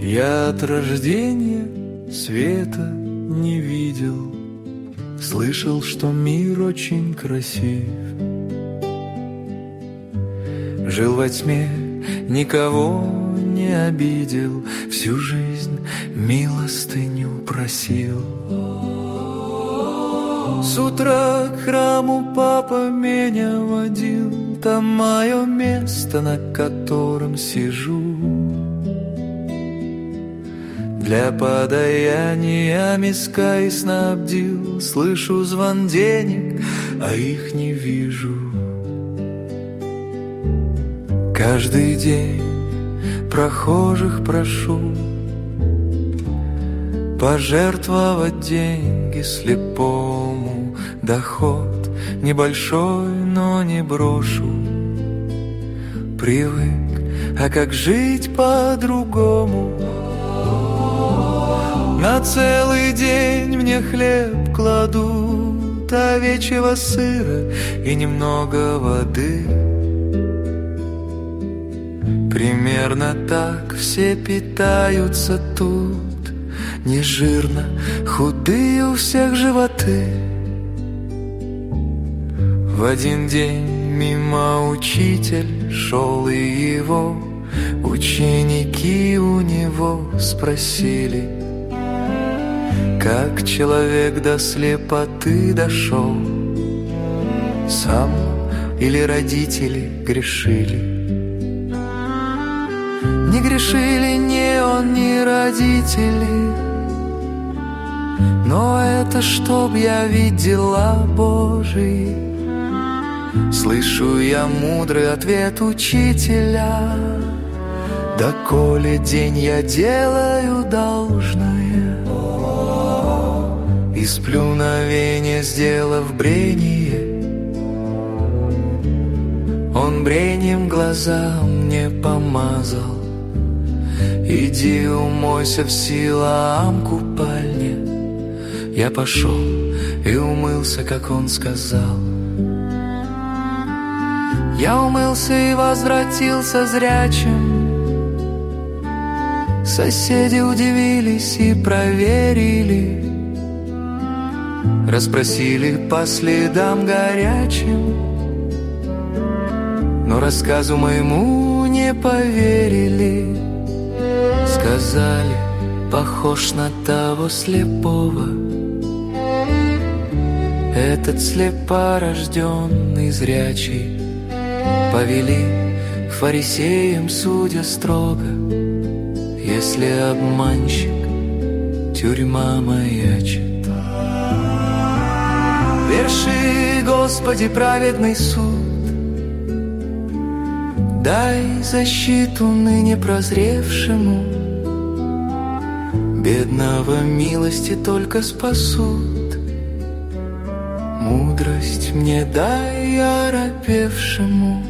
Я от рождения света не видел, слышал, что мир очень красив. Жил во тьме, никого не обидел, всю жизнь милостыню просил. С утра к храму папа меня водил, там мое место, на котором сижу. Для подаяния миска снабдил, слышу звон денег, а их не вижу. Каждый день прохожих прошу пожертвовать деньги слепому. Доход небольшой, но не брошу. Привык, а как жить по-другому? На целый день мне хлеб кладут, овечьего сыра и немного воды. Примерно так все питаются тут. Не жирно, худые у всех животы. В один день мимо учитель шел, и его ученики у него спросили: как человек до слепоты дошел? Сам или родители грешили? Не грешили ни он, ни родители, но это чтоб я видела Божий. Слышу я мудрый ответ учителя: доколе день я делаю должное, из плюновения сделав брение, он брением глаза мне помазал. Иди умойся в Силоам купальне. Я пошел и умылся, как он сказал. Я умылся и возвратился зрячим. Соседи удивились и проверили, расспросили по следам горячим, но рассказу моему не поверили. Сказали: похож на того слепого. Этот слепорожденный зрячий. Повели к фарисеям, судя строго: если обманщик, тюрьма маячит. Верши, Господи, праведный суд, дай защиту ныне прозревшему. Бедного милости только спасут, мудрость мне дай оробевшему.